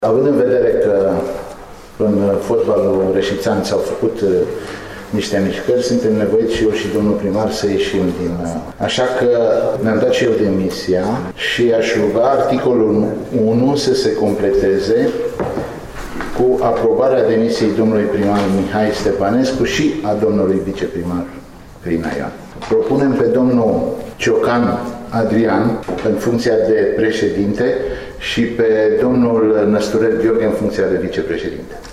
Având în vedere că în fotbalul Reșițan s-au făcut niște mișcări, suntem nevoiți și eu și domnul primar să ieșim din... Așa că mi-am dat și eu demisia și aș ruga articolul 1 să se completeze cu aprobarea demisiei domnului primar Mihai Stepanescu și a domnului viceprimar Crina Ioan. Propunem pe domnul Ciocan Adrian în funcția de președinte și pe domnul Năsturel Gheorghe în funcția de vicepreședinte.